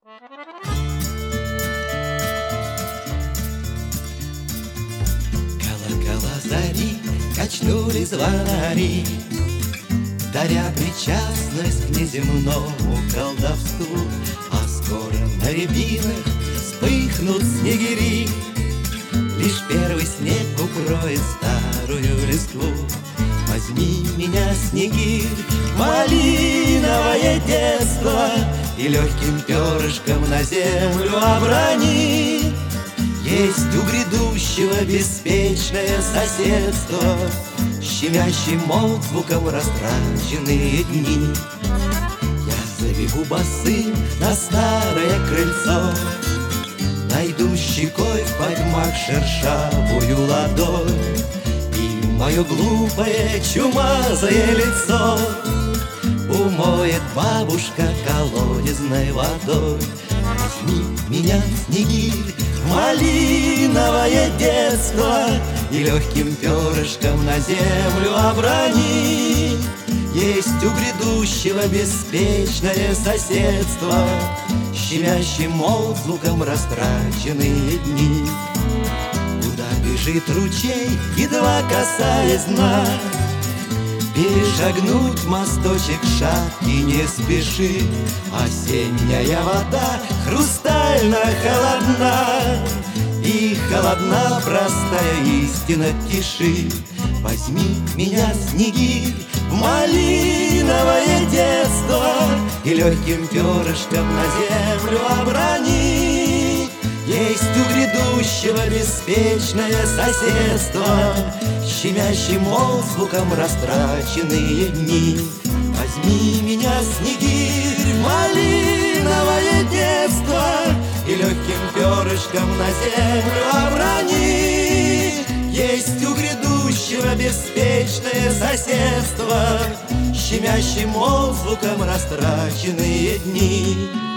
Колокола зари качнули звонари, даря причастность к неземному колдовству. А скоро на рябинах вспыхнут снегири, лишь первый снег укроет старую листву. Возьми меня, снегирь, в малиновое детство, и легким перышком на землю оброни. Есть у грядущего беспечное соседство, щемящим отзвуком растраченные дни. Я забегу босым на старое крыльцо, найду щекой в потьмах шершавую ладонь, и мое глупое чумазое лицо умоет бабушка колодезной водой. Возьми меня, снегирь, в малиновое детство, и легким перышком на землю оброни. Есть у грядущего беспечное соседство, щемящим отзвуком растраченные дни. Куда бежит ручей, едва касаясь дна, перешагнуть мосточек шапки не спеши. Осенняя вода хрустально холодна, и холодна простая истина тиши. Возьми меня, снегирь, в малиновое детство, и легким перышком на землю оброни. Есть у грядущего беспечное соседство, щемящим отзвуком растраченные дни. Возьми меня, снегирь, в малиновое детство, и легким перышком на землю оброни. Есть у грядущего беспечное соседство, щемящим отзвуком растраченные дни.